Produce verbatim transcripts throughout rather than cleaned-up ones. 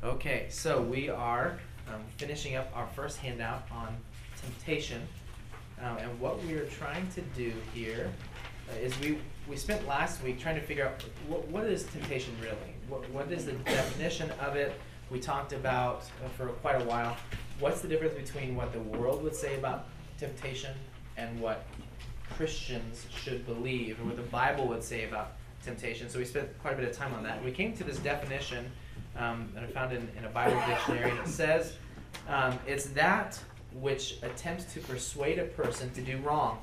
Okay, so we are um, finishing up our first handout on temptation. Um, and what we are trying to do here uh, is we, we spent last week trying to figure out what, what is temptation really? What, what is the definition of it? We talked about uh, for quite a while, what's the difference between what the world would say about temptation and what Christians should believe, or what the Bible would say about temptation. So we spent quite a bit of time on that. And we came to this definition um, that I found in, in a Bible dictionary, and it says um, it's that which attempts to persuade a person to do wrong,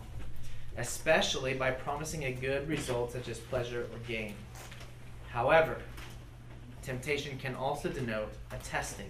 especially by promising a good result such as pleasure or gain. However, temptation can also denote a testing,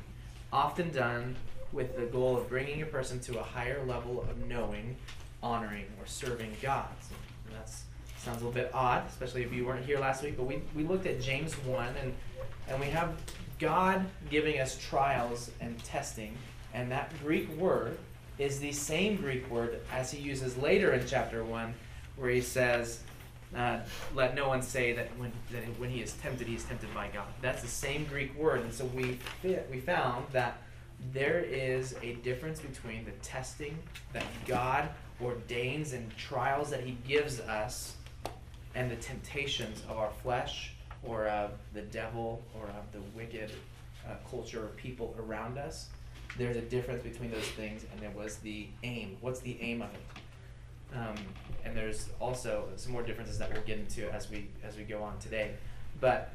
often done with the goal of bringing a person to a higher level of knowing, honoring, or serving God. So that sounds a little bit odd, especially if you weren't here last week, but we, we looked at James one, and, and we have God giving us trials and testing, and that Greek word is the same Greek word as he uses later in chapter one, where he says, uh, let no one say that when, that when he is tempted, he is tempted by God. That's the same Greek word, and so we, we found that there is a difference between the testing that God ordains and trials that he gives us and the temptations of our flesh or of the devil or of the wicked uh, culture or people around us. There's a difference between those things, and there was the aim. What's the aim of it? Um, and there's also some more differences that we'll get into as we as we go on today. But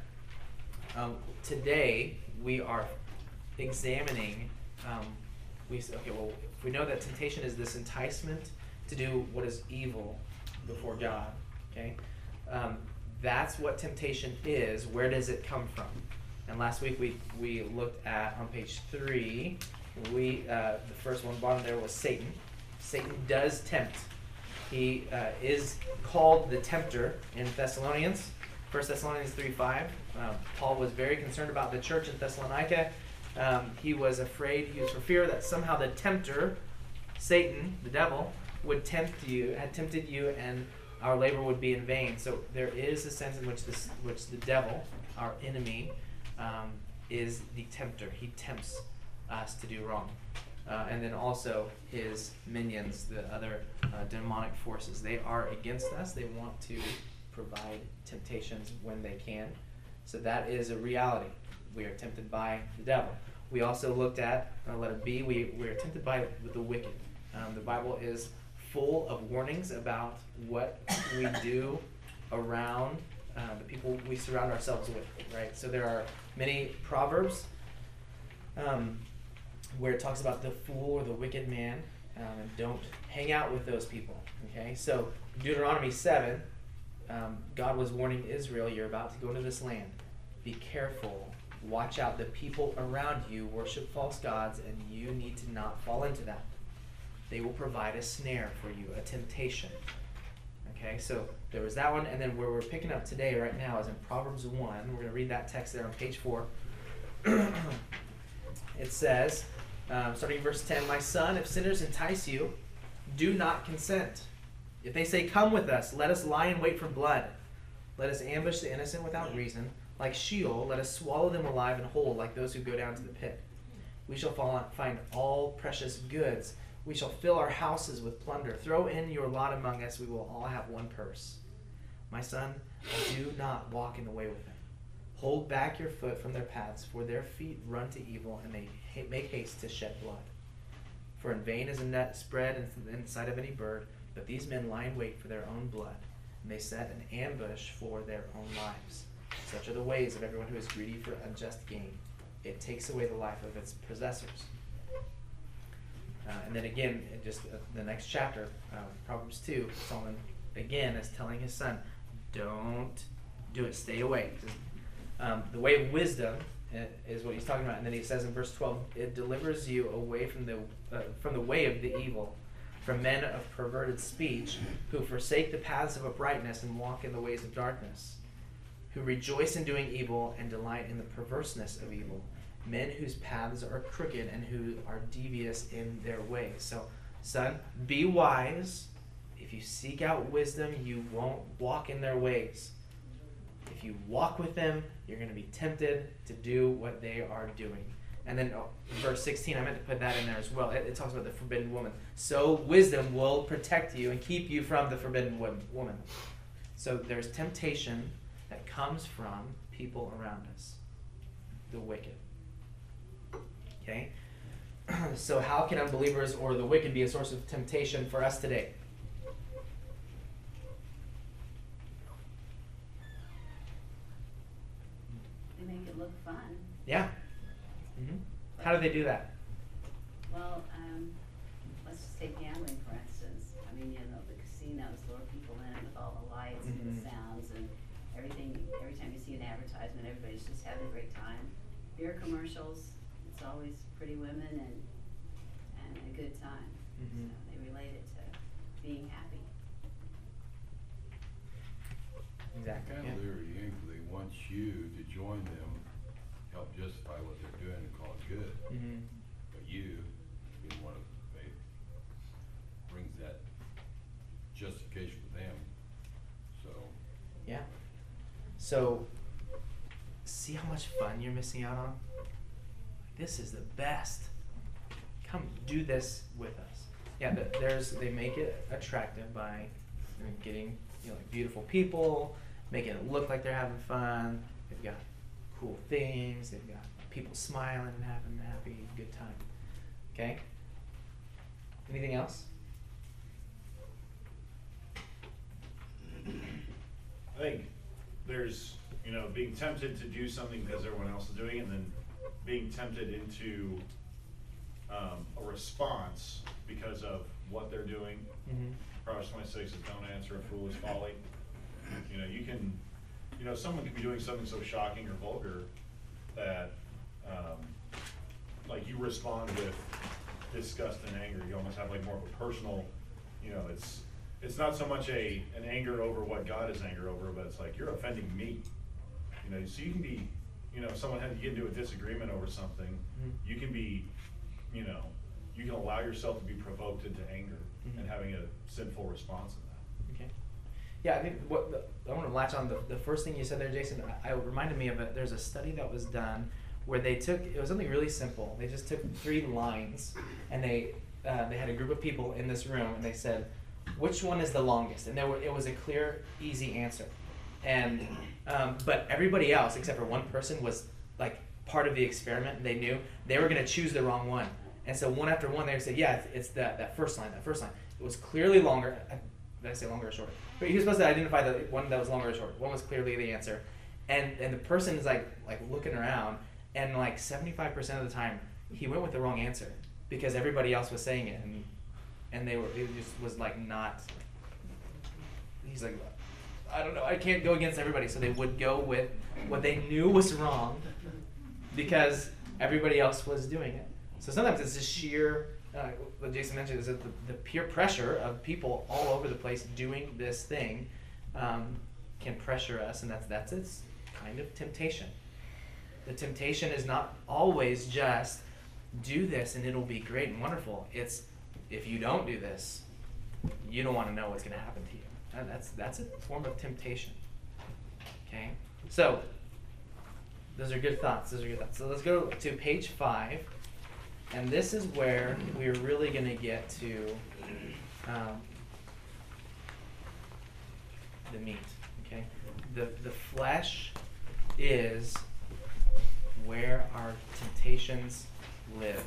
um, today we are examining. Um, we okay. Well, we know that temptation is this enticement to do what is evil before God. Okay, um, that's what temptation is. Where does it come from? And last week we we looked at on page three. We uh, the first one bottom there was Satan. Satan does tempt. He uh, is called the tempter in Thessalonians. First Thessalonians three five. Uh, Paul was very concerned about the church in Thessalonica. Um, he was afraid, he was for fear that somehow the tempter, Satan, the devil, would tempt you, had tempted you, and our labor would be in vain. So there is a sense in which this, which the devil, our enemy, um, is the tempter. He tempts us to do wrong. Uh, and then also his minions, the other uh, demonic forces. They are against us. They want to provide temptations when they can. So that is a reality. We are tempted by the devil. We also looked at, uh, letter B, we, we are tempted by the wicked. Um, the Bible is full of warnings about what we do around uh, the people we surround ourselves with, right? So there are many proverbs um, where it talks about the fool or the wicked man, um, and don't hang out with those people, okay? So Deuteronomy seven, um, God was warning Israel, you're about to go into this land. Be careful. Watch out. The people around you worship false gods, and you need to not fall into that. They will provide a snare for you, a temptation. Okay, so there was that one, and then where we're picking up today right now is in Proverbs one. We're going to read that text there on page four. It says, um, starting in verse ten, my son, if sinners entice you, do not consent. If they say, come with us, let us lie in wait for blood. Let us ambush the innocent without reason. Like Sheol, let us swallow them alive and whole, like those who go down to the pit. We shall find all precious goods. We shall fill our houses with plunder. Throw in your lot among us. We will all have one purse. My son, do not walk in the way with them. Hold back your foot from their paths, for their feet run to evil, and they ha- make haste to shed blood. For in vain is a net spread in the sight of any bird, but these men lie in wait for their own blood, and they set an ambush for their own lives. Such are the ways of everyone who is greedy for unjust gain. It takes away the life of its possessors. Uh, and then again, in just uh, the next chapter, uh, Proverbs two, Solomon again is telling his son, don't do it, stay away. Um, the way of wisdom uh, is what he's talking about. And then he says in verse twelve, it delivers you away from the uh, from the way of the evil, from men of perverted speech, who forsake the paths of uprightness and walk in the ways of darkness, who rejoice in doing evil and delight in the perverseness of evil, men whose paths are crooked and who are devious in their ways. So, son, be wise. If you seek out wisdom, you won't walk in their ways. If you walk with them, you're going to be tempted to do what they are doing. And then oh, verse sixteen, I meant to put that in there as well. It, it talks about the forbidden woman. So wisdom will protect you and keep you from the forbidden woman. So there's temptation that comes from people around us, the wicked. Okay? So how can unbelievers or the wicked be a source of temptation for us today? They make it look fun. Yeah. Mm-hmm. How do they do that? Well, um, let's just take gambling, for instance. I mean, you know, the casinos lure people in with all the lights mm-hmm. and the sounds and everything. Every time you see an advertisement, everybody's just having a great time. Beer commercials, it's always pretty women and and a good time. Mm-hmm. So they relate it to being happy. Exactly. Kind of lure you in 'cause they want you to join them, help justify what they're doing and call it good. Mm-hmm. But you, being one of they brings that justification for them. So yeah. So see how much fun you're missing out on? This is the best. Come do this with us. Yeah, the, there's they make it attractive by you know, getting you know like beautiful people, making it look like they're having fun. They've got cool things. They've got people smiling and having a happy, good time. Okay? Anything else? I think there's, you know, being tempted to do something because everyone else is doing it, and then being tempted into um, a response because of what they're doing. Mm-hmm. Proverbs twenty-six is don't answer a foolish folly. You know, you can, you know, someone could be doing something so shocking or vulgar that, um, like you respond with disgust and anger. You almost have like more of a personal, you know, it's it's not so much a an anger over what God is angry over, but it's like you're offending me. You know, so you can be, you know, if someone had to get into a disagreement over something, mm-hmm. you can be, you know, you can allow yourself to be provoked into anger mm-hmm. and having a sinful response in that. Okay. Yeah, I think what the, I want to latch on the, the first thing you said there, Jason. I, I reminded me of it. There's a study that was done where they took it was something really simple. They just took three lines and they uh, they had a group of people in this room and they said, which one is the longest? And there were, it was a clear, easy answer. And um, but everybody else except for one person was like part of the experiment. And they knew they were going to choose the wrong one. And so one after one, they would say, yeah, it's, it's that, that first line, that first line. It was clearly longer. Did I say longer or shorter? But he was supposed to identify the one that was longer or shorter. One was clearly the answer. And and the person is like like looking around, and like seventy-five percent of the time, he went with the wrong answer because everybody else was saying it, and and they were it just was like not. He's like, I don't know, I can't go against everybody, so they would go with what they knew was wrong because everybody else was doing it. So sometimes it's just sheer, uh, what Jason mentioned is that the, the peer pressure of people all over the place doing this thing um, can pressure us, and that's that's its kind of temptation. The temptation is not always just do this and it'll be great and wonderful. It's if you don't do this, you don't want to know what's going to happen to you. And that's that's a form of temptation. Okay, so those are good thoughts. Those are good thoughts. So let's go to page five. And this is where we're really going to get to um, the meat, okay? The, the flesh is where our temptations live.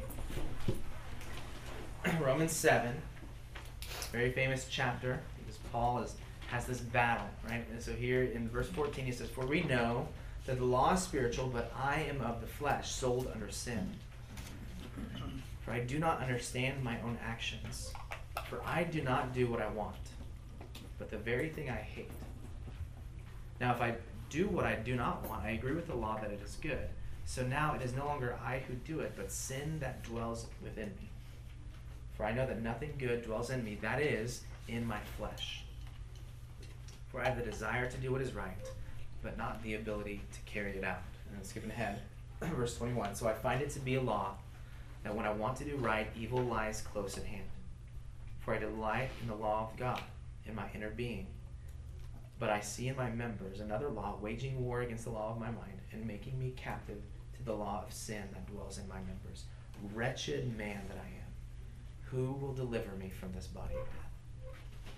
Romans seven, very famous chapter, because Paul is, has this battle, right? And so here in verse fourteen he says, for we know that the law is spiritual, but I am of the flesh, sold under sin. For I do not understand my own actions. For I do not do what I want, but the very thing I hate. Now if I do what I do not want, I agree with the law that it is good. So now it is no longer I who do it, but sin that dwells within me. For I know that nothing good dwells in me, that is, in my flesh. For I have the desire to do what is right, but not the ability to carry it out. And skipping ahead, verse twenty-one. So I find it to be a law, that when I want to do right, evil lies close at hand. For I delight in the law of God in my inner being. But I see in my members another law waging war against the law of my mind and making me captive to the law of sin that dwells in my members. Wretched man that I am, who will deliver me from this body of death?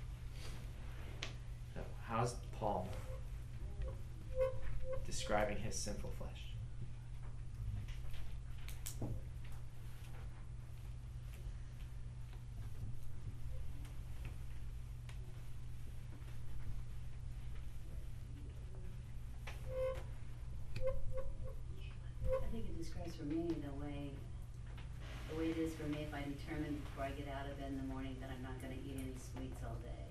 So how's Paul describing his sinful flesh? I think it describes for me the way, the way it is for me if I determine before I get out of bed in the morning that I'm not gonna eat any sweets all day.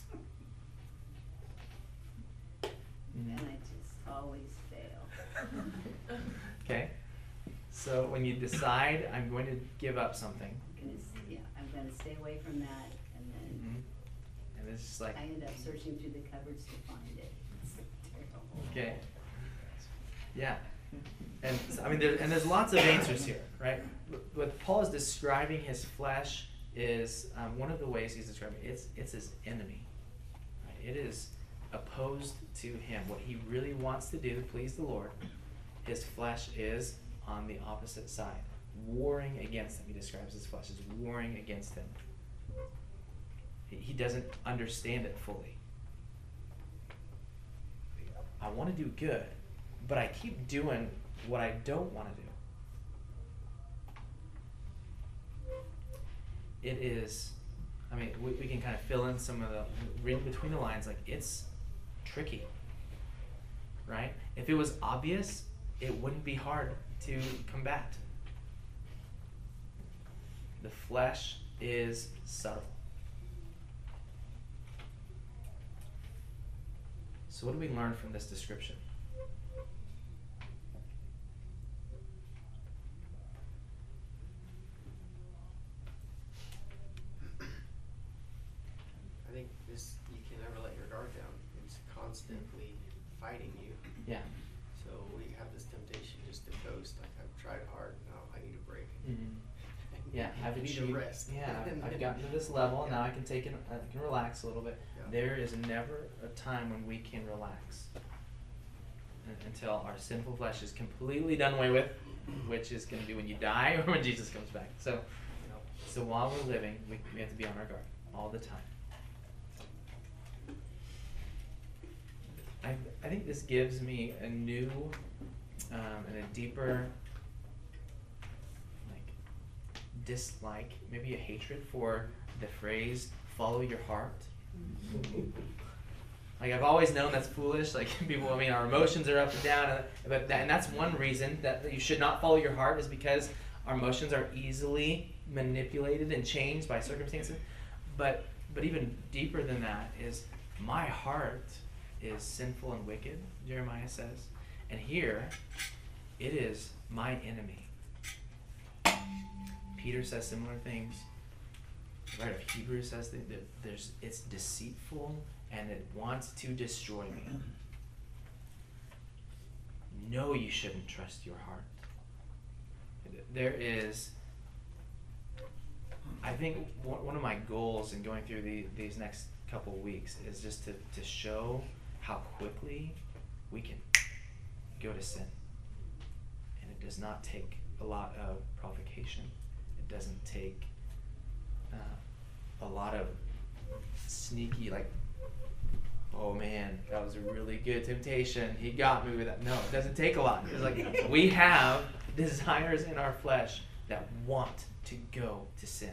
And I just always fail. Okay. So when you decide I'm going to give up something, I'm gonna, s- yeah, I'm gonna stay away from that, and then and it's just like, I end up searching through the cupboards to find it. It's terrible. okay, yeah. And so, I mean, there, and there's lots of answers here, right? What Paul is describing his flesh is um, one of the ways he's describing it, it's it's his enemy. Right? It is opposed to him. What he really wants to do to please the Lord, his flesh is on the opposite side, warring against him. He describes his flesh as warring against him. He, he doesn't understand it fully. I want to do good, but I keep doing what I don't want to do. It is, I mean, we, we can kind of fill in some of the, read between the lines, like it's tricky, right? If it was obvious, it wouldn't be hard to combat. The flesh is subtle. So what do we learn from this description? I think this, you can never let your guard down. It's constantly fighting you. Yeah. So we have this temptation just to coast, like I've tried hard, now I need a break. Mm-hmm. Yeah, I've I need achieved, a rest. yeah, I've, I've gotten to this level, now I can take it, I can relax a little bit. Yeah. There is never a time when we can relax un- until our sinful flesh is completely done away with, which is going to be when you die or when Jesus comes back. So, You know, so while we're living, we, we have to be on our guard all the time. I, I think this gives me a new um, and a deeper like dislike, maybe a hatred for the phrase "follow your heart." Like I've always known that's foolish. Like people, I mean, our emotions are up and down, and, but that, and that's one reason that you should not follow your heart is because our emotions are easily manipulated and changed by circumstances. But but even deeper than that is my heart is sinful and wicked, Jeremiah says, and here it is my enemy. Peter says similar things. The writer of Hebrews says that that there's it's deceitful and it wants to destroy me. No, you shouldn't trust your heart. There is, I think one one of my goals in going through the, these next couple of weeks is just to, to show how quickly we can go to sin. And it does not take a lot of provocation. It doesn't take uh, a lot of sneaky, like, oh man, that was a really good temptation. He got me with that. No, it doesn't take a lot. It's like we have desires in our flesh that want to go to sin.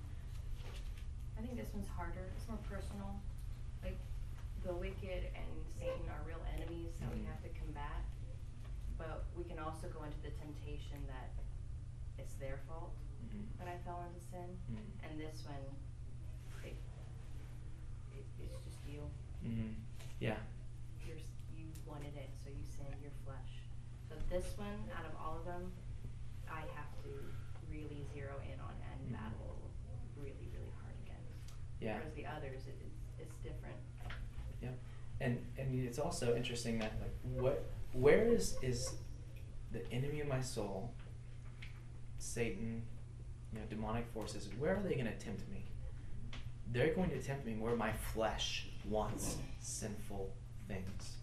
I think this one's harder. It's more personal. Like the wicked and Satan are real enemies that we Mhm. have to combat. But we can also go into the temptation that it's their fault Mhm. that I fell into sin. Mhm. And this one, it, it, it's just you. Mm-hmm. Yeah. You're, s- you wanted it, so you sinned your flesh. So this one, out of all of them, I have to really zero in on and Mhm. battle really, really hard against. Yeah. Whereas the others, it, it's, it's different. Yeah. And and it's also interesting that like what where is is the enemy of my soul, Satan, you know, demonic forces, where are they going to tempt me? They're going to tempt me where my flesh wants sinful things.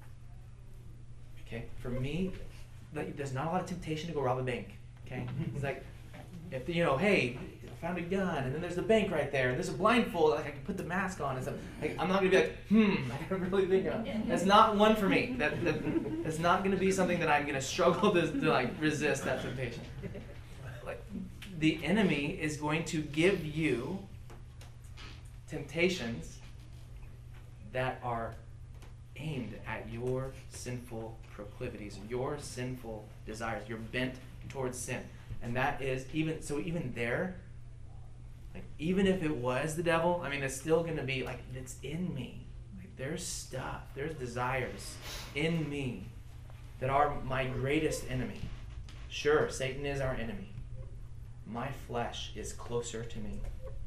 Okay? For me, like, there's not a lot of temptation to go rob a bank. Okay? It's like, if you know, hey, I found a gun, and then there's the bank right there, and there's a blindfold, like I can put the mask on and stuff. Like, I'm not gonna be like, hmm, I gotta really think about it. That's not one for me. That, that that's not gonna be something that I'm gonna struggle to, to like resist that temptation. Like, the enemy is going to give you temptations that are aimed at your sinful proclivities, your sinful desires. You're bent towards sin. And that is even, so even there, like even if it was the devil, I mean, it's still going to be like, it's in me. Like there's stuff, there's desires in me that are my greatest enemy. Sure, Satan is our enemy. My flesh is closer to me.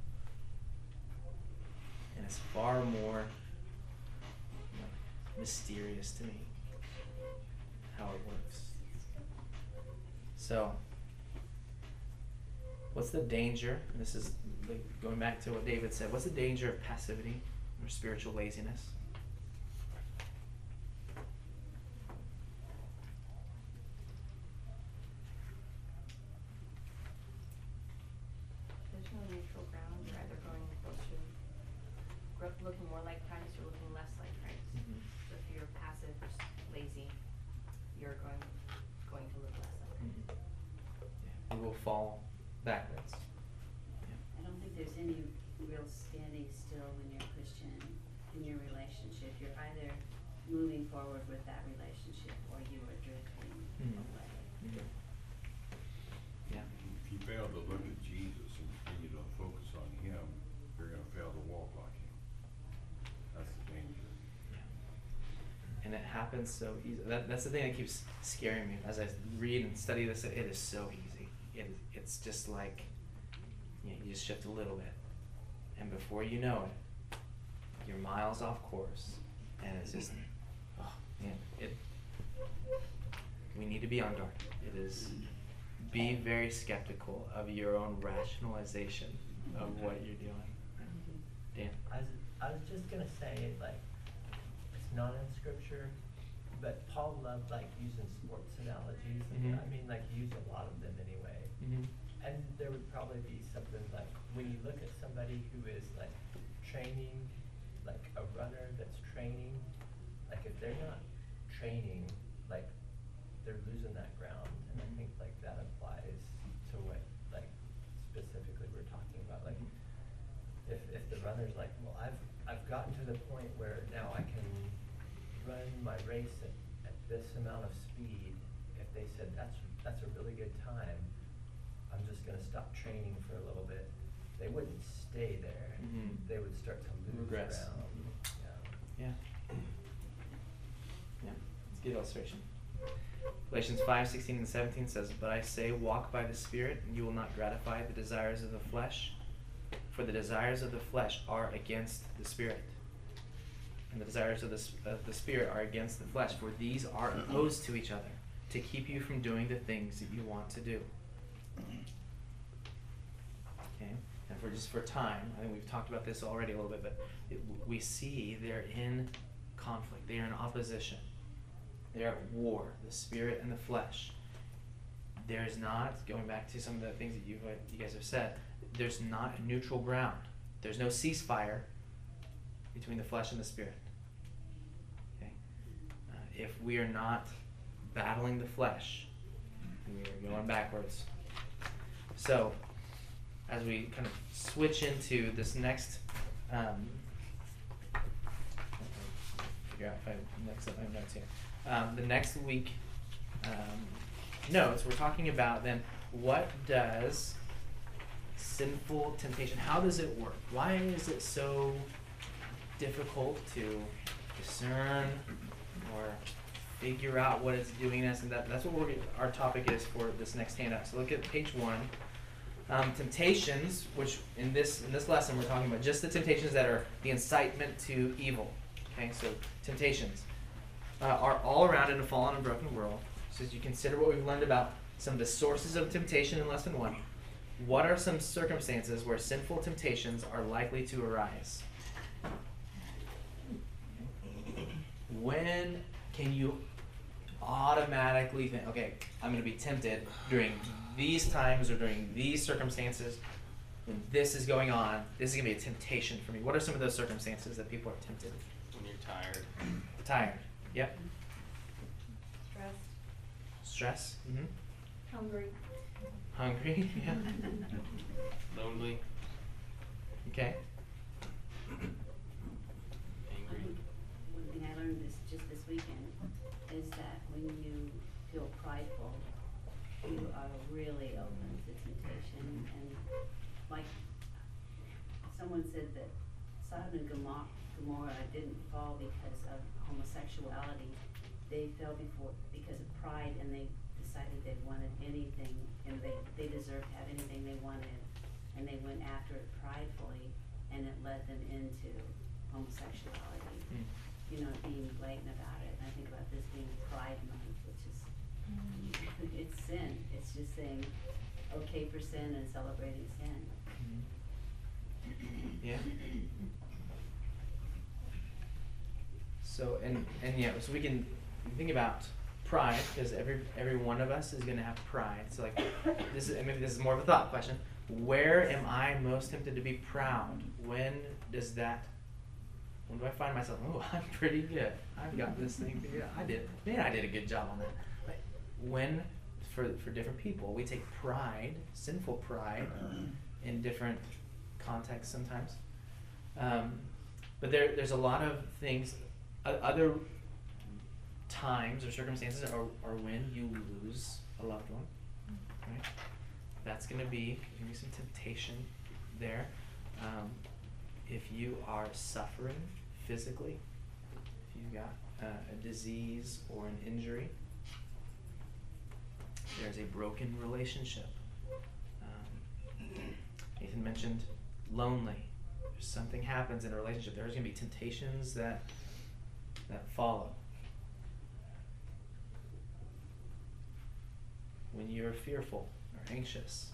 And it's far more like, mysterious to me how it works. So, what's the danger? And this is like going back to what David said. What's the danger of passivity or spiritual laziness? There's no neutral ground. You're either going closer, gro- looking more like Christ, or looking less like Christ. Mhm. So if you're passive or s- lazy, you're going going to look less like Christ. Yeah, we will fall backwards. I don't think there's any real standing still when you're a Christian in your relationship. You're either moving forward with that relationship or you are drifting Mhm. away. Mhm. Yeah. If you fail to look at Jesus and continue to focus on him, you're gonna fail to walk like him. That's the danger. Yeah. And it happens so easy. That, that's the thing that keeps scaring me as I read and study this. It is so easy. It is, it's just like, you know, you just shift a little bit, and before you know it, you're miles off course, and it's just, oh man, it. We need to be on guard. It is, be very skeptical of your own rationalization of what you're doing. Dan. I was, I was just gonna say, like, it's not in scripture, but Paul loved like using sports analogies, and Mhm. I mean, like, he used a lot of them anyway. Mm-hmm. And there would probably be something like, when you look at somebody who is like training, like a runner that's training, like if they're not training, like they're losing that ground. And I think like that applies to what like specifically we're talking about. Like if, if the runner's like, well, I've, I've gotten to the point where now I can run my race at, at this amount of speed. If they said, that's, that's a really good time, I'm just gonna stop training for a little bit, they wouldn't stay there. Mhm. They would start to lose Regress. ground. Yeah. Yeah. Yeah, it's a good illustration. Galatians five, sixteen and seventeen says, "But I say, walk by the Spirit, and you will not gratify the desires of the flesh. For the desires of the flesh are against the Spirit, and the desires of the, s- of the Spirit are against the flesh. For these are opposed to each other, to keep you from doing the things that you want to do." Okay, and for just for time, I think we've talked about this already a little bit, but it, we see they're in conflict. They are in opposition. They're at war, the spirit and the flesh. There's not, going back to some of the things that you you guys have said, there's not a neutral ground. There's no ceasefire between the flesh and the spirit. Okay, uh, if we are not battling the flesh, we are going backwards. So, as we kind of switch into this next, um, figure out if I mix up my notes here. Um, the next week um, notes, we're talking about then what does sinful temptation, how does it work? Why is it so difficult to discern or figure out what it's doing us? And that, that's what we're, our topic is for this next handout. So look at page one. Um, temptations, which in this in this lesson we're talking about just the temptations that are the incitement to evil. Okay, so temptations uh, are all around in a fallen and broken world. So as you consider what we've learned about some of the sources of temptation in lesson one, what are some circumstances where sinful temptations are likely to arise? when can you automatically think, okay, I'm gonna be tempted during these times or during these circumstances when this is going on, this is gonna be a temptation for me. What are some of those circumstances that people are tempted? When you're tired. Tired. Yep. Stress. Stress. Mm-hmm. Hungry. Hungry. Yeah. Lonely. Okay. Angry. One thing I learned this, just this weekend, is that when you feel prideful, you are really open to temptation, and like, someone said that Sodom and Gomorrah, Gomorrah didn't fall because of homosexuality, they fell before, because of pride, and they decided they wanted anything, and they, they deserved to have anything they wanted, and they went after it pridefully, and it led them into homosexuality. Mm. You know, being blatant about it, and I think about this being Pride Month, which is, it's sin, it's just saying, okay for sin and celebrating sin. Yeah. So and and yeah, so we can think about pride, because every every one of us is gonna have pride. So like this is, maybe this is more of a thought question. Where am I most tempted to be proud? When does that when do I find myself, oh, I'm pretty good. I've got this thing figured out. I did man, I did a good job on that. But when for for different people, we take pride, sinful pride, in different contexts sometimes. Um, but there there's a lot of things, uh, other times or circumstances are, are when you lose a loved one, right? That's gonna be, there's gonna be some temptation there. Um, if you are suffering physically, if you've got uh, a disease or an injury, there's a broken relationship. Um, Nathan mentioned lonely. If something happens in a relationship, there's gonna be temptations that that follow. When you're fearful or anxious,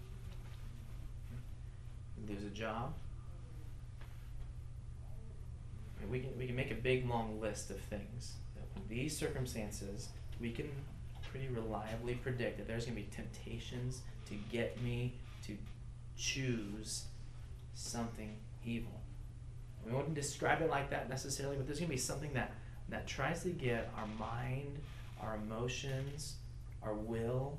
you lose a job. And we can we can make a big long list of things that when these circumstances, we can pretty reliably predict that there's gonna be temptations to get me to choose something evil. We wouldn't describe it like that necessarily, but there's gonna be something that that tries to get our mind, our emotions, our will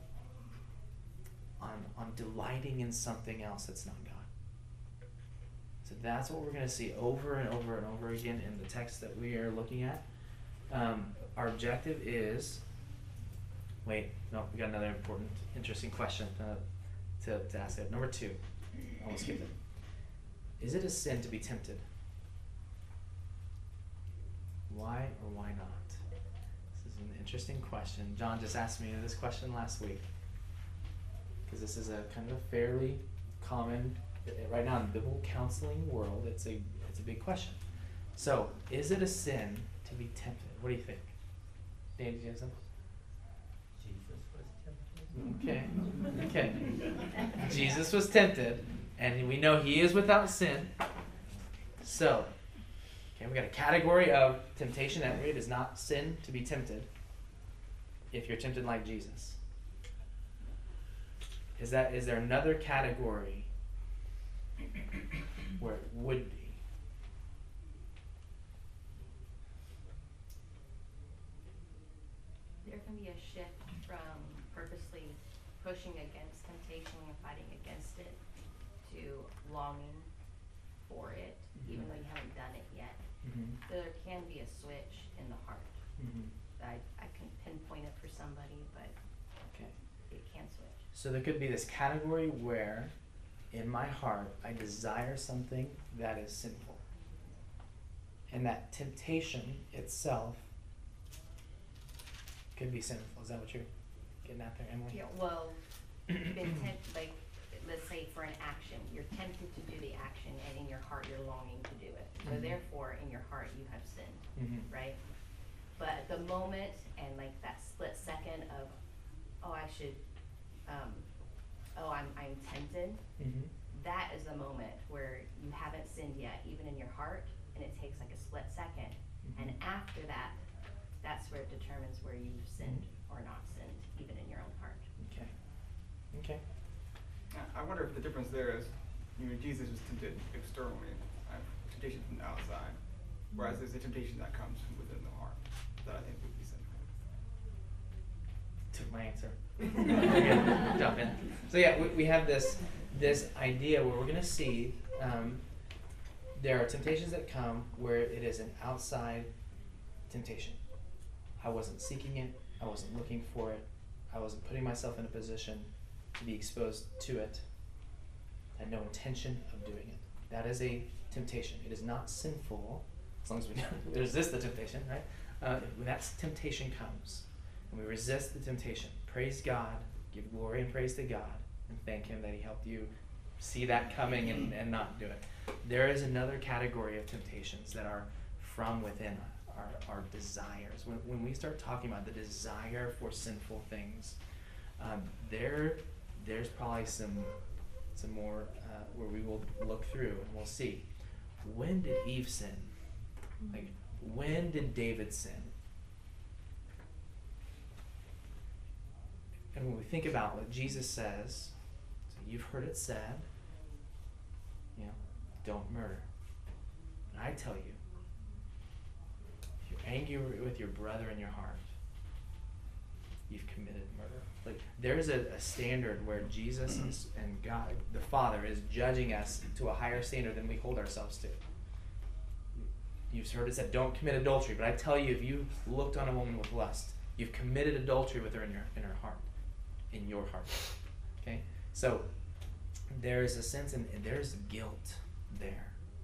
on on delighting in something else that's not God. So that's what we're going to see over and over and over again in the text that we are looking at. Um, our objective is, wait, no, we got another important, interesting question uh, to, to ask it. Number two, I almost skipped it. Is it a sin to be tempted? Why or why not? This is an interesting question. John just asked me this question last week, because this is a kind of a fairly common, right now in the biblical counseling world, it's a it's a big question. So, is it a sin to be tempted? What do you think? Dan, did you have something? Jesus was tempted. Okay. Okay. Jesus was tempted, and we know he is without sin. So, okay, we got a category of temptation that it is not sin to be tempted if you're tempted like Jesus. Is that is there another category where it would be? There can be a shift from purposely pushing against temptation and fighting against it to longing for it, Mm-hmm. even though you haven't done it yet. Mm-hmm. There can be a switch in the heart. Mm-hmm. I, I can pinpoint it for somebody, but Okay. it can switch. So there could be this category where in my heart I desire something that is sinful. And that temptation itself could be sinful. Is that what you're getting at there, Emily? Yeah, well, you've been tempt, like, let's say for an action, you're tempted to do the action, and in your heart you're longing to do it. So Mhm. therefore, in your heart you have sinned, Mm-hmm. right? But at the moment, and like that split second of, oh, I should, um, oh, I'm I'm tempted. Mm-hmm. That is the moment where you haven't sinned yet, even in your heart, and it takes like a split second, And after that, that's where it determines where you've sinned or not sinned, even in your own heart. Okay. Okay. I- I wonder if the difference there is, you know, Jesus was tempted externally, uh, temptation from the outside, whereas there's a temptation that comes from within the heart that I think would be sinful. Took my answer. Okay, jump in. So yeah, we, we have this this idea where we're going to see um, there are temptations that come where it is an outside temptation. I wasn't seeking it. I wasn't looking for it. I wasn't putting myself in a position to be exposed to it. I had no intention of doing it. That is a temptation. It is not sinful as long as we resist the temptation, right? Uh, when that temptation comes, and we resist the temptation, praise God, give glory and praise to God, and thank Him that He helped you see that coming and, and not do it. There is another category of temptations that are from within our, our desires. When, when we start talking about the desire for sinful things, um, there there's probably some some more uh, where we will look through and we'll see, when did Eve sin? Like, when did David sin? And when we think about what Jesus says, so you've heard it said, you know, don't murder. And I tell you, if you're angry with your brother in your heart, you've committed murder. Like, there's a, a standard where Jesus is, and God, the Father, is judging us to a higher standard than we hold ourselves to. You've heard it said, don't commit adultery. But I tell you, if you looked on a woman with lust, you've committed adultery with her in your in her heart. In your heart. Okay? So there's a sense and there's guilt there.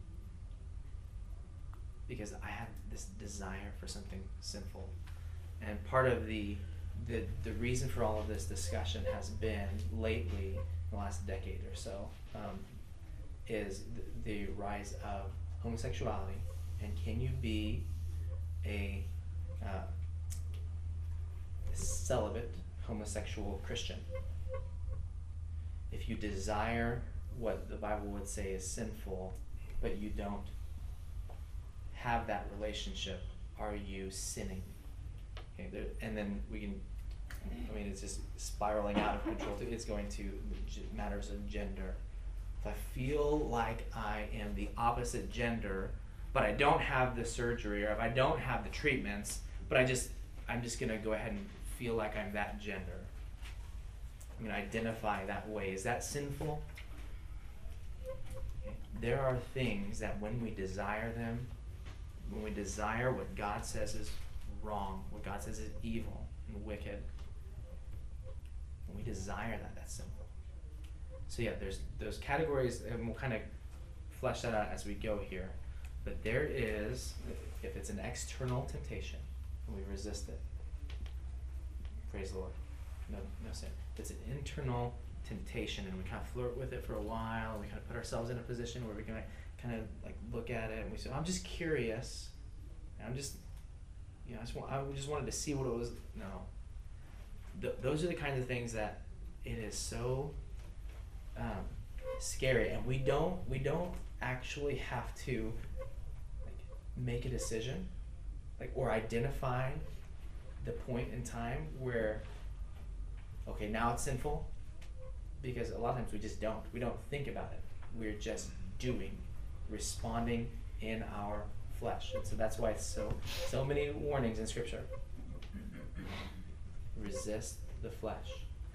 Because I have this desire for something sinful. And part of the the the reason for all of this discussion has been lately, in the last decade or so, um, is the, the rise of homosexuality. And can you be a uh, celibate homosexual Christian if you desire what the Bible would say is sinful, but you don't have that relationship? Are you sinning? Okay, there, and then we can, I mean, it's just spiraling out of control. It's going to matters of gender. If I feel like I am the opposite gender, but I don't have the surgery, or if I don't have the treatments, but I just, I'm just gonna go ahead and feel like I'm that gender. I'm gonna identify that way. Is that sinful? Okay. There are things that when we desire them, when we desire what God says is wrong, what God says is evil and wicked, when we desire that, that's sinful. So yeah, there's those categories, and we'll kind of flesh that out as we go here. But there is, if it's an external temptation, and we resist it, praise the Lord, no, no sin. If it's an internal temptation, and we kind of flirt with it for a while, and we kind of put ourselves in a position where we can kind of like look at it, and we say, I'm just curious, and I'm just, you know, I just, want, I just wanted to see what it was. No. Th- those are the kinds of things that it is so um, scary, and we don't, we don't actually have to make a decision, like, or identify the point in time where, okay, now it's sinful, because a lot of times we just don't. We don't think about it. We're just doing, responding in our flesh. And so that's why it's so so many warnings in Scripture. Resist the flesh.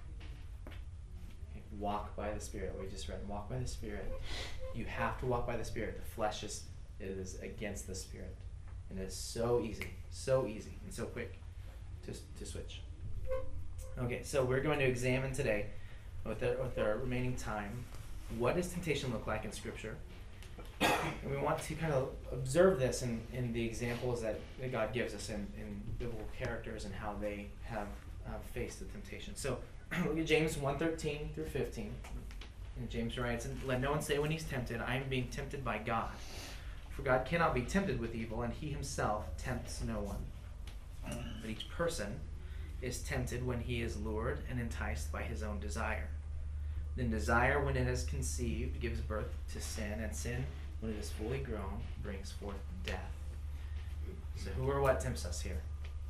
Okay, walk by the Spirit. We just read, walk by the Spirit. You have to walk by the Spirit. The flesh is It is against the Spirit. And it is so easy, so easy, and so quick to to switch. Okay, so we're going to examine today, with our, with our remaining time, what does temptation look like in Scripture? And we want to kind of observe this in, in the examples that, that God gives us in, in biblical characters and how they have uh, faced the temptation. So look at James one thirteen through fifteen. And James writes, "Let no one say when he's tempted, I am being tempted by God. For God cannot be tempted with evil, and He Himself tempts no one. But each person is tempted when he is lured and enticed by his own desire. Then desire, when it is conceived, gives birth to sin, and sin, when it is fully grown, brings forth death." So who or what tempts us here?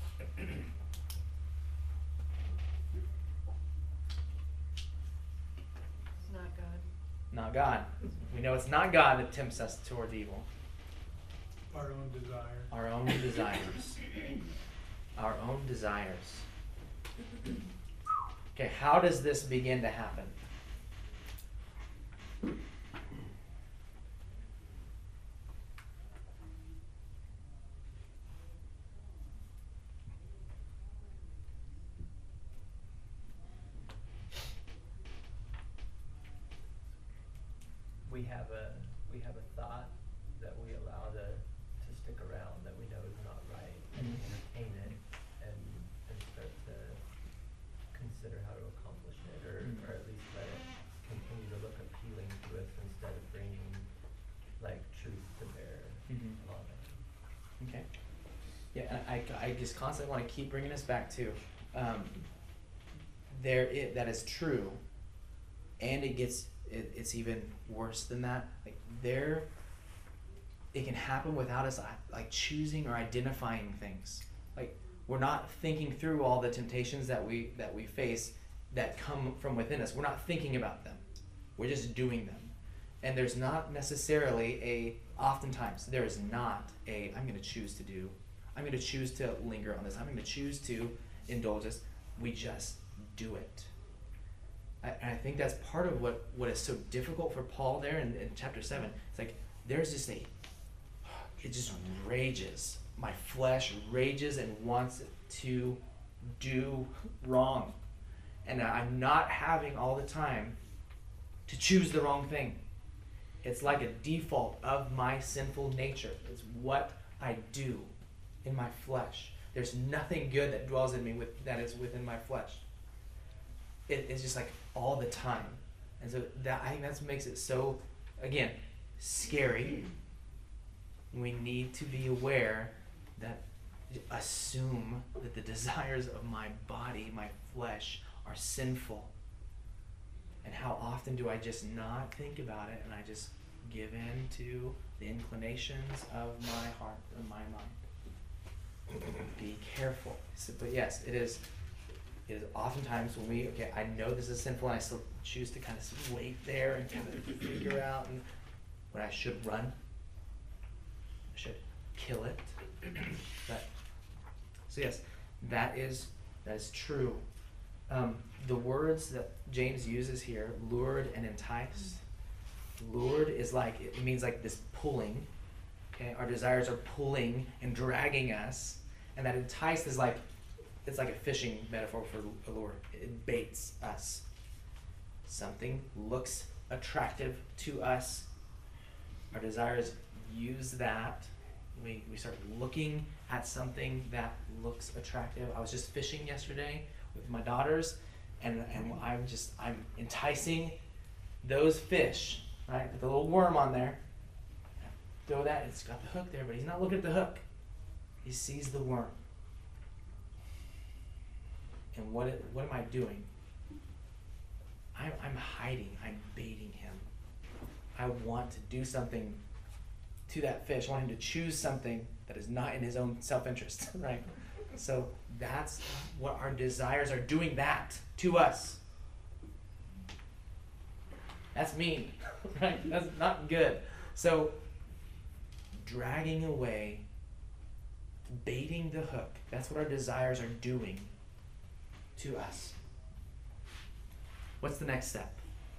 It's not God. Not God. We know it's not God that tempts us toward evil. Our own desire. Our own desires. Our own desires. Okay, how does this begin to happen? We have a, we have a thought that we allow to, to stick around that we know is not right, and we entertain it, and, and start to consider how to accomplish it, or, Mhm. or at least let it continue to look appealing to us instead of bringing, like, truth to bear Mhm. on it. Okay. Yeah, and I, I just constantly want to keep bringing us back to, um, there it, that is true, and it gets, it, it's even worse than that. Like there, it can happen without us like choosing or identifying things. Like we're not thinking through all the temptations that we that we face that come from within us. We're not thinking about them. We're just doing them. And there's not necessarily a, oftentimes there is not a, I'm going to choose to do, I'm going to choose to linger on this, I'm going to choose to indulge this. We just do it. I, and I think that's part of what, what is so difficult for Paul there in, in chapter seven. It's like there's just a, it just rages. My flesh rages and wants to do wrong. And I'm not having all the time to choose the wrong thing. It's like a default of my sinful nature. It's what I do in my flesh. There's nothing good that dwells in me with, that is within my flesh. It, it's just like all the time. And so that I think that's what makes it so, again, scary. We need to be aware that, assume that the desires of my body, my flesh, are sinful. And how often do I just not think about it and I just give in to the inclinations of my heart and my mind? Be careful. So, but yes, it is. It is oftentimes when we, okay, I know this is sinful and I still choose to kind of wait there and kind of figure out and when I should run, I should kill it. But, so yes, that is that is true. Um, the words that James uses here, lured and enticed. Lured is like, it means like this pulling. Okay, our desires are pulling and dragging us, and that enticed is like, it's like a fishing metaphor for a lure. It baits us. Something looks attractive to us. Our desires use that. We we start looking at something that looks attractive. I was just fishing yesterday with my daughters, and and I'm just I'm enticing those fish, right? With the little worm on there. Throw that. It's got the hook there, but he's not looking at the hook. He sees the worm. And what it, what am I doing? I'm I'm hiding. I'm baiting him. I want to do something to that fish. I want him to choose something that is not in his own self-interest, right? So that's what our desires are doing, that to us. That's mean, right? That's not good. So dragging away, baiting the hook, that's what our desires are doing to us. What's the next step?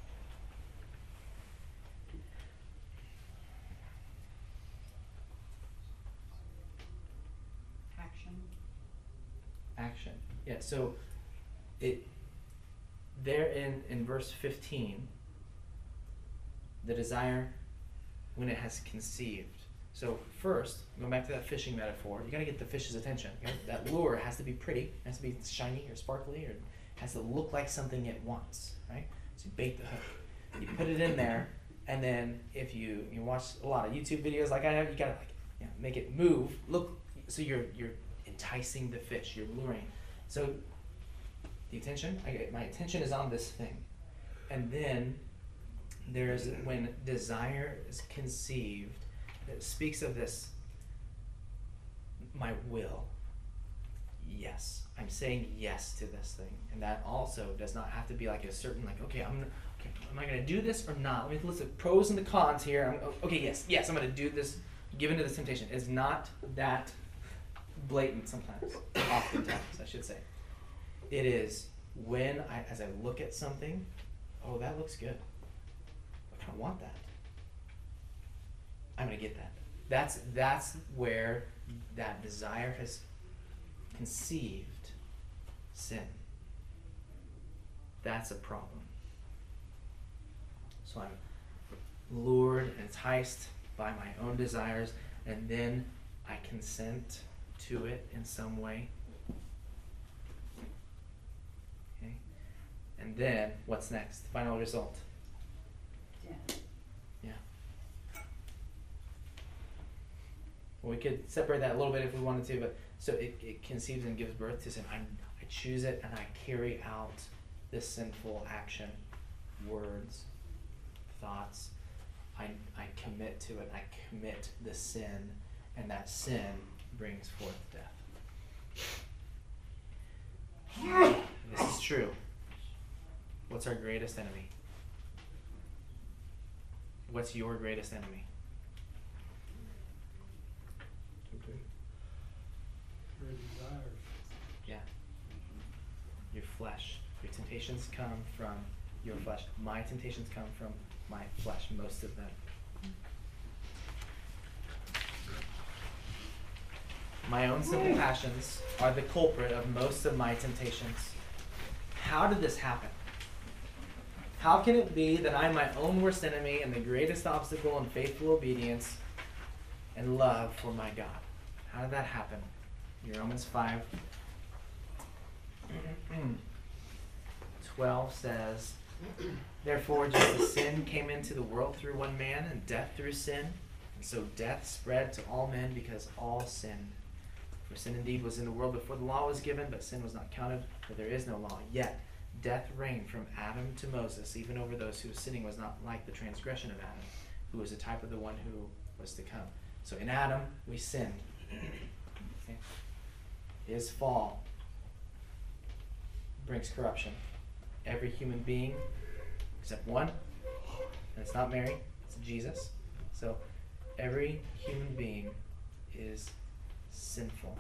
Action. Action. Yeah, so it there in, in verse fifteen, the desire when it has conceived. So first, going back to that fishing metaphor, you gotta get the fish's attention. You know, that lure has to be pretty, it has to be shiny or sparkly, or it has to look like something it wants, right? So you bait the hook. You put it in there, and then if you, you watch a lot of YouTube videos like I have, you gotta like, you know, make it move, look, so you're you're enticing the fish, you're luring. So the attention, I get, my attention is on this thing. And then there's when desire is conceived, it speaks of this my will. Yes, I'm saying yes to this thing, and that also does not have to be like a certain like okay, I'm gonna, okay, am I gonna do this or not? Let me list the pros and the cons here. I'm, okay, yes, yes, I'm gonna do this. Give into this temptation. It's not that blatant sometimes, oftentimes I should say. It is when I, as I look at something, oh, that looks good. I kind of want that. I'm gonna get that. That's that's where that desire has conceived sin. That's a problem. So I'm lured and enticed by my own desires, and then I consent to it in some way. Okay? And then, what's next? Final result. Yeah. Yeah. Well, we could separate that a little bit if we wanted to, but so it, it conceives and gives birth to sin. I, I choose it and I carry out this sinful action, words, thoughts. I, I commit to it. I commit the sin, and that sin brings forth death. This is true. What's our greatest enemy? What's your greatest enemy? Your desires. Yeah. Your flesh. Your temptations come from your flesh. My temptations come from my flesh, most of them. My own simple passions are the culprit of most of my temptations. How did this happen? How can it be that I'm my own worst enemy and the greatest obstacle in faithful obedience and love for my God? How did that happen? Romans five twelve says, therefore just as sin came into the world through one man, and death through sin, and so death spread to all men because all sinned. For sin indeed was in the world before the law was given, but sin was not counted, for there is no law. Yet death reigned from Adam to Moses, even over those whose sinning was not like the transgression of Adam, who was a type of the one who was to come. So in Adam, we sinned. Okay? His fall brings corruption. Every human being, except one, and it's not Mary, it's Jesus. So every human being is sinful.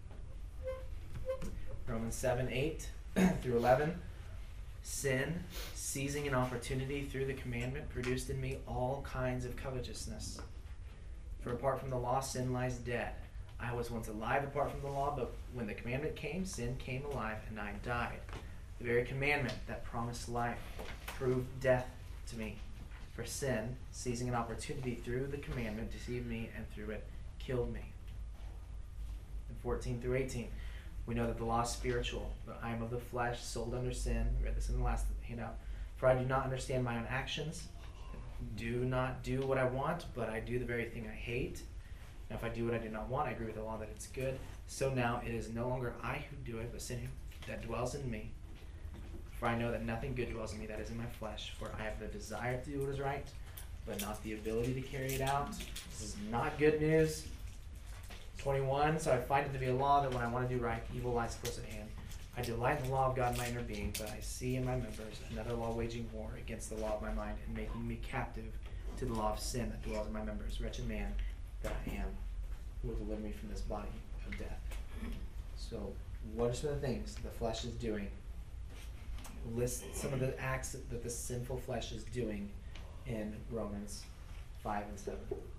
Romans seven, eight through eleven. Sin, seizing an opportunity through the commandment, produced in me all kinds of covetousness. For apart from the law, sin lies dead. I was once alive apart from the law, but when the commandment came, sin came alive, and I died. The very commandment that promised life proved death to me. For sin, seizing an opportunity through the commandment, deceived me, and through it killed me. And fourteen through eighteen. We know that the law is spiritual, but I am of the flesh, sold under sin. We read this in the last handout. For I do not understand my own actions. I do not do what I want, but I do the very thing I hate. Now if I do what I do not want, I agree with the law that it's good. So now it is no longer I who do it, but sin that dwells in me. For I know that nothing good dwells in me, that is in my flesh. For I have the desire to do what is right, but not the ability to carry it out. This is not good news. twenty-one, so I find it to be a law that when I want to do right, evil lies close at hand. I delight in the law of God in my inner being, but I see in my members another law waging war against the law of my mind and making me captive to the law of sin that dwells in my members. Wretched man that I am, who will deliver me from this body of death. So, what are some of the things the flesh is doing? List some of the acts that the sinful flesh is doing in Romans five and seven.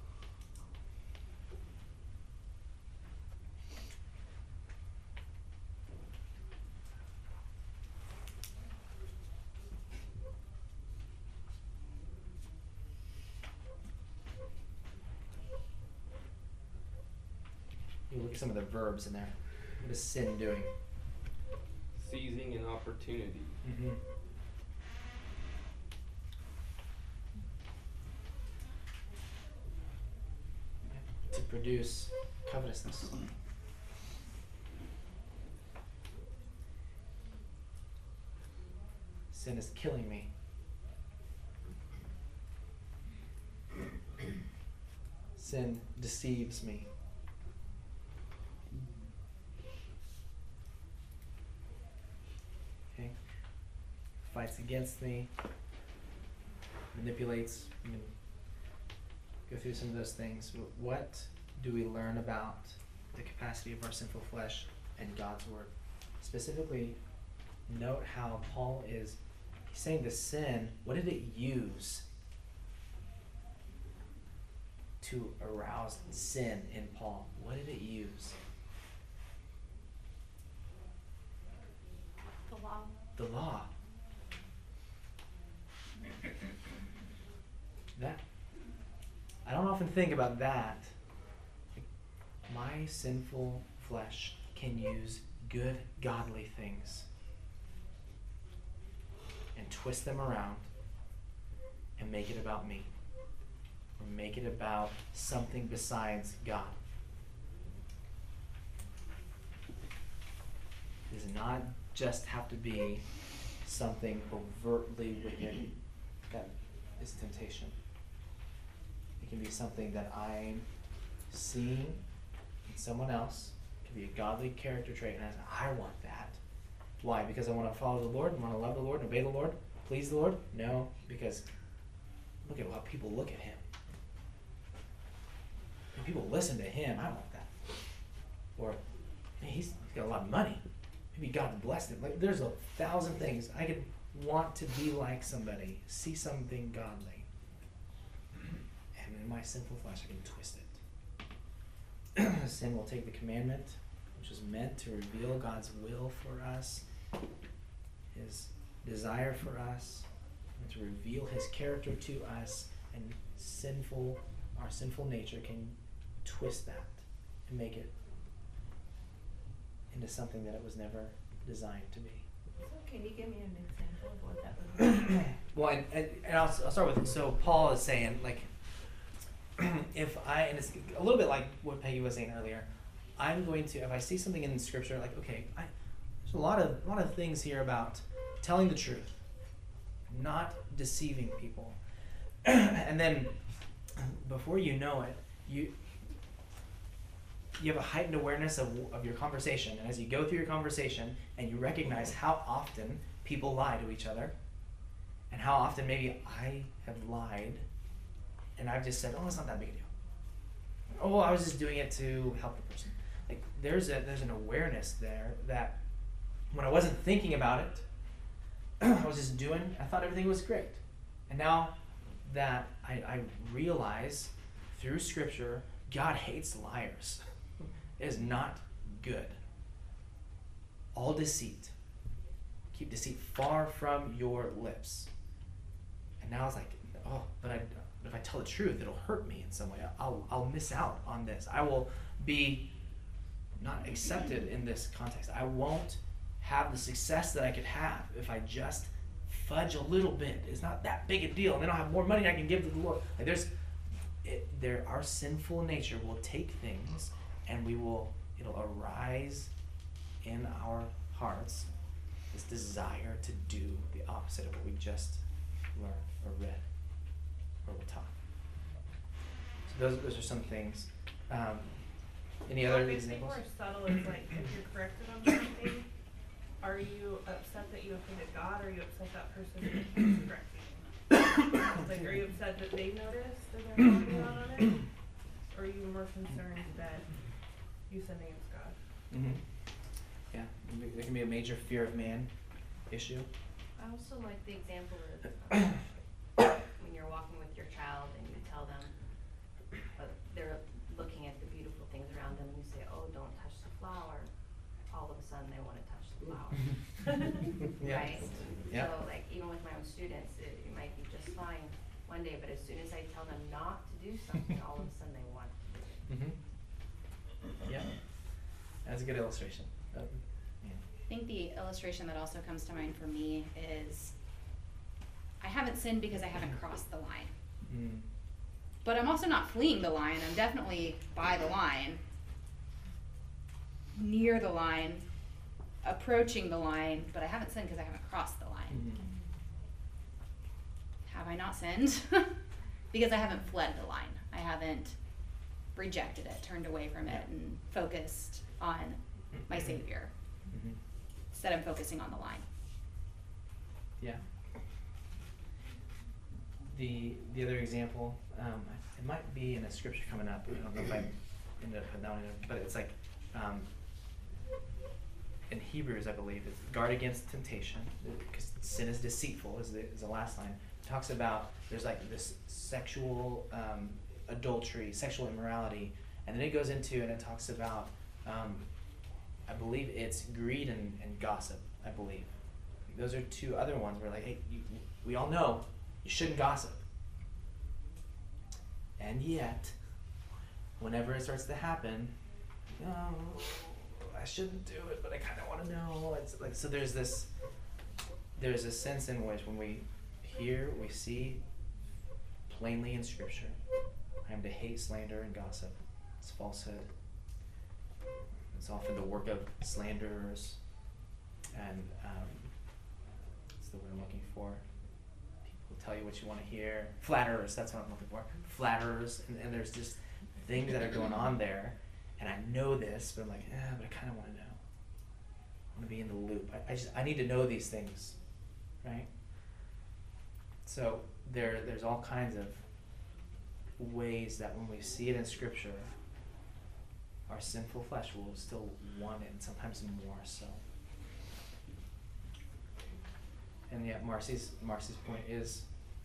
You look at some of the verbs in there. What is sin doing? Seizing an opportunity. Mm-hmm. To produce covetousness. Sin is killing me. Sin deceives me. fights against me, manipulates. We can go through some of those things. Wh- What do we learn about the capacity of our sinful flesh and God's word? Specifically, note how Paul is he's saying the sin, what did it use to arouse sin in Paul? What did it use? The law. The law. That I don't often think about that. My sinful flesh can use good, godly things and twist them around and make it about me, or make it about something besides God. It does not just have to be something overtly wicked that is temptation. It can be something that I'm seeing in someone else. It can be a godly character trait, and I say, I want that. Why? Because I want to follow the Lord, and want to love the Lord, and obey the Lord, please the Lord? No, because look at how people look at him. When people listen to him, I want that. Or, man, he's, he's got a lot of money. Maybe God blessed him. Like, there's a thousand things. I could want to be like somebody, see something godly. And in my sinful flesh, I can twist it. Sin will take the commandment, which is meant to reveal God's will for us, his desire for us, and to reveal his character to us, and sinful, our sinful nature can twist that and make it into something that it was never designed to be. So can you give me an example of what that would be? Well, and, and, and I'll, I'll start with, so Paul is saying, like, if I, and it's a little bit like what Peggy was saying earlier, I'm going to, if I see something in Scripture, like, okay, I, there's a lot of, a lot of things here about telling the truth, not deceiving people. And then, before you know it, you, you have a heightened awareness of, of your conversation. And as you go through your conversation and you recognize how often people lie to each other, and how often maybe I have lied and I've just said, oh, it's not that big a deal. Oh, I was just doing it to help the person. Like, there's a there's an awareness there that when I wasn't thinking about it, I was just doing, I thought everything was great. And now that I, I realize through Scripture, God hates liars. It is not good. All deceit. Keep deceit far from your lips. And now it's like, oh, but I, if I tell the truth, it'll hurt me in some way. I'll, I'll miss out on this. I will be not accepted in this context. I won't have the success that I could have if I just fudge a little bit. It's not that big a deal. And then I'll have more money I can give to the Lord. Like, there's, it, there, our sinful nature will take things and we will, it'll arise in our hearts this desire to do the opposite of what we just learned or read or were taught. So those, those are some things. Um, any other What makes it examples? more subtle is like if you're corrected on something, are you upset that you offended God, or are you upset that person is correcting you? Like, are you upset that they noticed that they're calling you out on it? Or are you more concerned that you sinned against God? Mm-hmm. Yeah, there can be a major fear of man issue. I also like the example of um, when you're walking with your child and you tell them, uh, they're looking at the beautiful things around them, and you say, oh, don't touch the flower. All of a sudden they want to touch the flower. Yeah. Right? Yeah. So, like, even with my own students, it, it might be just fine one day, but as soon as I tell them not to do something, all of a sudden they want to do it. Mm-hmm. Yeah, that's a good illustration. Um, yeah. I think the illustration that also comes to mind for me is I haven't sinned because I haven't crossed the line. Mm. But I'm also not fleeing the line. I'm definitely by the line, near the line, approaching the line, but I haven't sinned because I haven't crossed the line. Mm-hmm. Have I not sinned? Because I haven't fled the line. I haven't rejected it, turned away from it, and focused on my Savior. Mm-hmm. Instead, I'm focusing on the line. Yeah. The the other example, um, it might be in a scripture coming up. I don't know if I ended up putting that one in, but it's like um, in Hebrews, I believe, it's guard against temptation because sin is deceitful. Is the is the last line. It talks about there's like this sexual um, adultery, sexual immorality, and then it goes into and it talks about um, I believe it's greed and, and gossip. I believe those are two other ones where like, hey, you, we all know you shouldn't gossip, and yet, whenever it starts to happen, no, I shouldn't do it, but I kind of want to know. It's like so. There's this. There's a sense in which when we hear, we see plainly in Scripture, I am to hate slander and gossip. It's falsehood. It's often the work of slanderers, and um, it's the word I'm looking for. People tell you what you want to hear. Flatterers. That's what I'm looking for. Flatterers, and, and there's just things that are going on there. And I know this, but I'm like, eh, but I kind of want to know. I want to be in the loop. I, I just I need to know these things, right? So there there's all kinds of ways that when we see it in Scripture, our sinful flesh will still want it, and sometimes more so. And yet, Marcy's Marcy's point is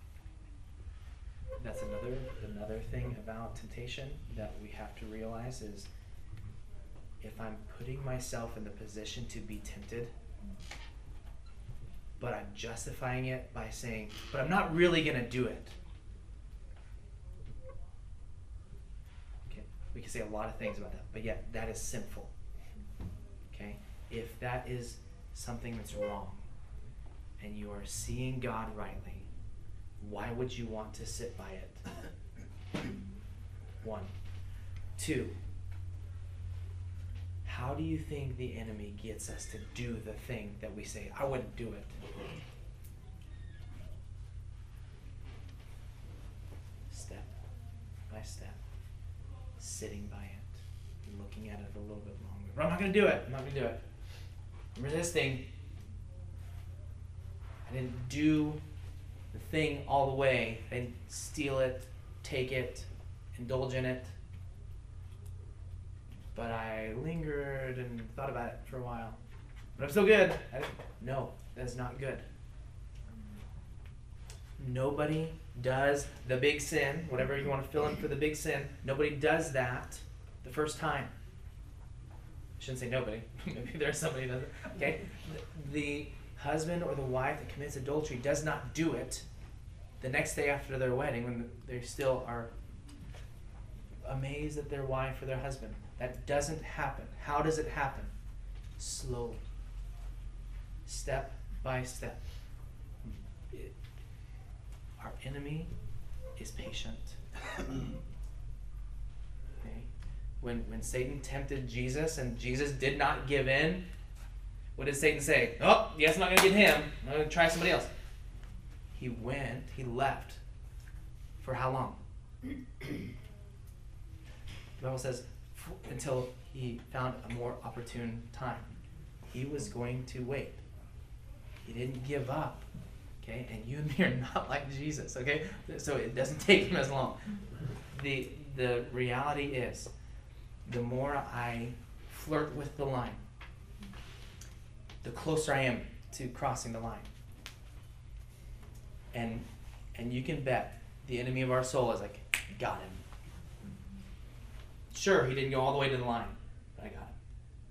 that's another another thing about temptation that we have to realize is if I'm putting myself in the position to be tempted, but I'm justifying it by saying, but I'm not really going to do it. Okay, we can say a lot of things about that, but yet that is sinful. Okay, if that is something that's wrong and you are seeing God rightly, why would you want to sit by it? One. Two. How do you think the enemy gets us to do the thing that we say, I wouldn't do it? Step by step, sitting by it, looking at it a little bit longer. But I'm not going to do it. I'm not going to do it. I'm resisting. I didn't do the thing all the way. I didn't steal it, take it, indulge in it. But I lingered and thought about it for a while. But I'm still good. I didn't, no, that's not good. Nobody does the big sin, whatever you want to fill in for the big sin, nobody does that the first time. I shouldn't say nobody. Maybe there's somebody who does it. Okay? The, the husband or the wife that commits adultery does not do it the next day after their wedding when they still are amazed at their wife or their husband. That doesn't happen. How does it happen? Slowly. Step by step. It, our enemy is patient. Okay? When, when Satan tempted Jesus and Jesus did not give in, what did Satan say? Oh, yes, I'm not going to get him. I'm going to try somebody else. He went, he left. For how long? The Bible says, until he found a more opportune time. He was going to wait. He didn't give up. Okay? And you and me are not like Jesus. Okay? So it doesn't take him as long. The the reality is, the more I flirt with the line, the closer I am to crossing the line. And and you can bet the enemy of our soul is like, got him. Sure, he didn't go all the way to the line, but I got him.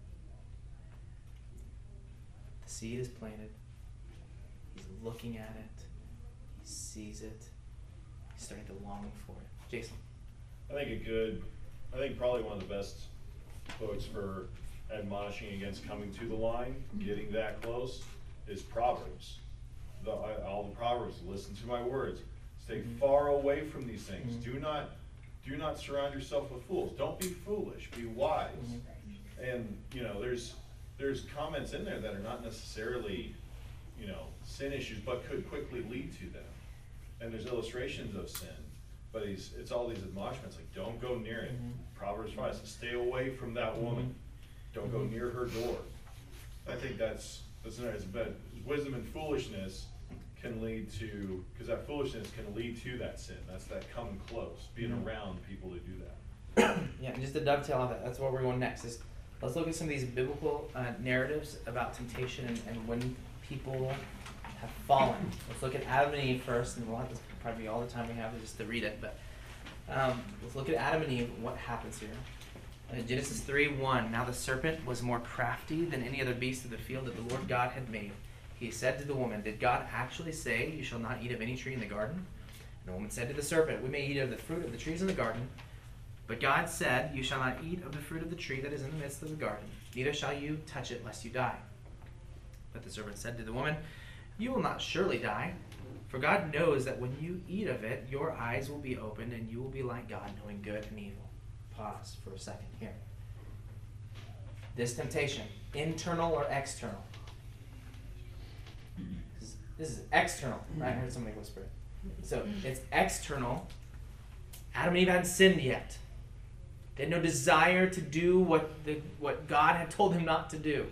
The seed is planted. He's looking at it. He sees it. He's starting to long for it. Jason? I think a good, I think probably one of the best quotes for admonishing against coming to the line, getting that close, is Proverbs. The, all the Proverbs, listen to my words. Stay mm-hmm. far away from these things. Mm-hmm. Do not Do not surround yourself with fools. Don't be foolish. Be wise. Mm-hmm. And you know, there's there's comments in there that are not necessarily, you know, sin issues, but could quickly lead to them. And there's illustrations of sin, but he's, it's all these admonishments like, don't go near it. Mm-hmm. Proverbs five says, stay away from that woman. Mm-hmm. Don't go near her door. I think that's that's nice. But wisdom and foolishness can lead to, because that foolishness can lead to that sin. That's that coming close, being Mhm. around people that do that. Yeah, and just to dovetail on that, that's where we're going next. Is let's look at some of these biblical uh, narratives about temptation and, and when people have fallen. Let's look at Adam and Eve first, and we'll have this probably be all the time we have just to read it. But um, let's look at Adam and Eve. What happens here? Uh, Genesis three one. Now the serpent was more crafty than any other beast of the field that the Lord God had made. He said to the woman, "Did God actually say, 'You shall not eat of any tree in the garden?' And the woman said to the serpent, 'We may eat of the fruit of the trees in the garden. But God said, You shall not eat of the fruit of the tree that is in the midst of the garden, neither shall you touch it, lest you die.' But the serpent said to the woman, 'You will not surely die, for God knows that when you eat of it, your eyes will be opened, and you will be like God, knowing good and evil.'" Pause for a second here. This temptation, internal or external? This is, this is external, right? I heard somebody whisper it. So it's external. Adam and Eve hadn't sinned yet. They had no desire to do what the what God had told him not to do.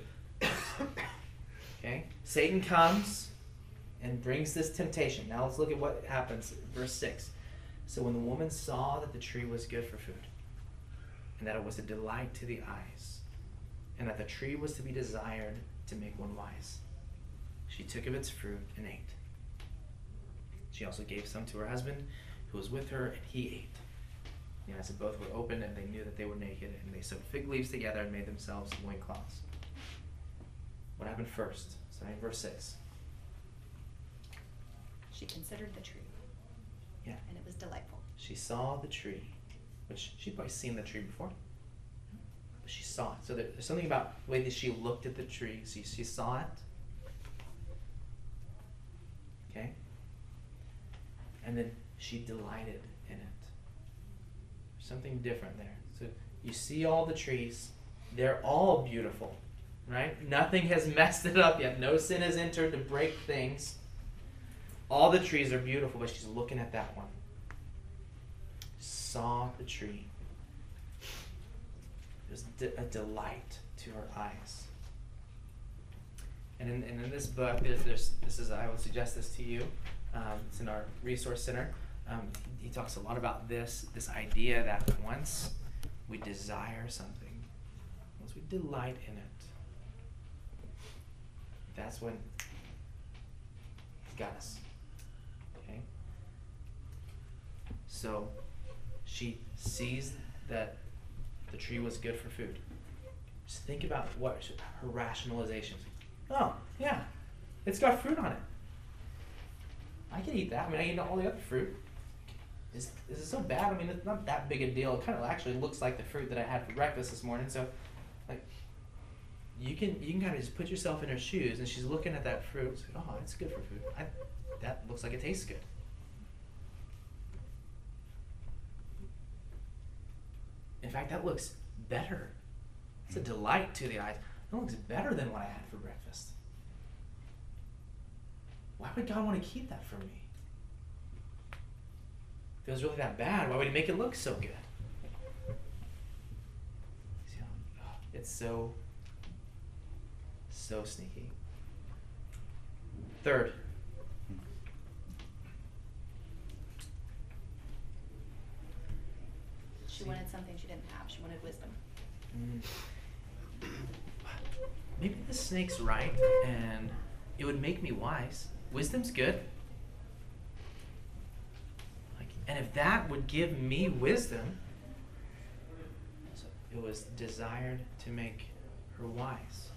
Okay? Satan comes and brings this temptation. Now let's look at what happens. Verse six. So when the woman saw that the tree was good for food, and that it was a delight to the eyes, and that the tree was to be desired to make one wise, she took of its fruit and ate. She also gave some to her husband who was with her, and he ate. The eyes of both were open, and they knew that they were naked, and they sewed fig leaves together and made themselves loincloths. What happened first? Starting in verse six. She considered the tree, Yeah. and it was delightful. She saw the tree, which she'd probably seen the tree before. But she saw it. So there- there's something about the way that she looked at the tree. She, she saw it. Okay? And then she delighted in it. Something different there. So you see all the trees. They're all beautiful, right? Nothing has messed it up yet. No sin has entered to break things. All the trees are beautiful, but she's looking at that one. Saw the tree. It was de- a delight to her eyes. And in, and in this book, there's, there's this is I would suggest this to you. Um, it's in our resource center. Um, he talks a lot about this this idea that once we desire something, once we delight in it, that's when he's got us. Okay. So she sees that the tree was good for food. Just think about what her rationalizations. Oh, yeah, it's got fruit on it. I can eat that. I mean, I eat all the other fruit. Is, is it so bad? I mean, it's not that big a deal. It kind of actually looks like the fruit that I had for breakfast this morning. So, like, you can you can kind of just put yourself in her shoes, and she's looking at that fruit. It's like, oh, it's good for food. I, that looks like it tastes good. In fact, that looks better. It's a delight to the eyes. That looks better than what I had for breakfast. Why would God want to keep that from me? If it was really that bad, why would he make it look so good? See how- oh, it's so, so sneaky. Third. She See? wanted something she didn't have. She wanted wisdom. Mm. Maybe the snake's right, and it would make me wise. Wisdom's good. Like, and if that would give me wisdom, so it was desired to make her wise.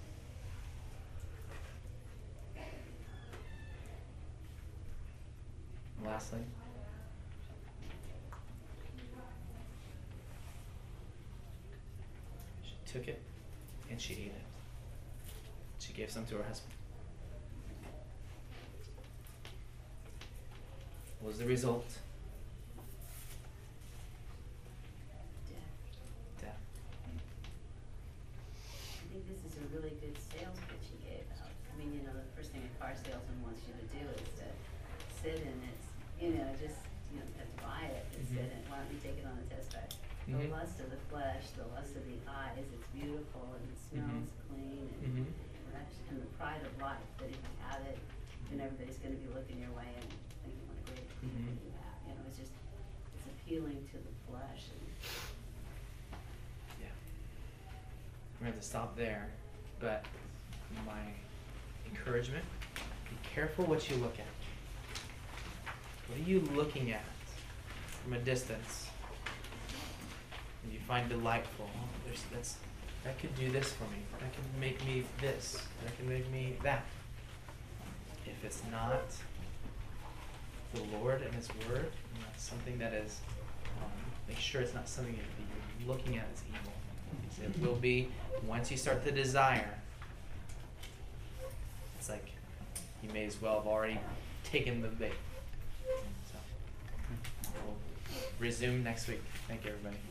And lastly, she took it and she ate it. She gave some to her husband. What was the result? Death. Death. I think this is a really good sales pitch he gave out. I mean, you know, the first thing a car salesman wants you to do is to sit in it, you know, just, you know, to buy it, and Mhm. sit in it. Why don't we take it on a test drive? Mhm. The lust of the flesh, the lust of the eyes, it's beautiful and it smells Mhm. clean and, Mhm. and the pride of life, that if you have it, and everybody's gonna be looking your way and thinking what a great thing Mhm. you have, you know, it's just, it's appealing to the flesh and. Yeah. We're gonna have to stop there, but my encouragement, be careful what you look at. What are you looking at from a distance? And you find delightful. Oh, there's that's that could do this for me. That can make me this. That can make me that. If it's not the Lord and His Word, and that's something that is, um, make sure it's not something that you're looking at as evil. Because it will be, once you start to desire, it's like you may as well have already taken the bait. So, we'll resume next week. Thank you, everybody.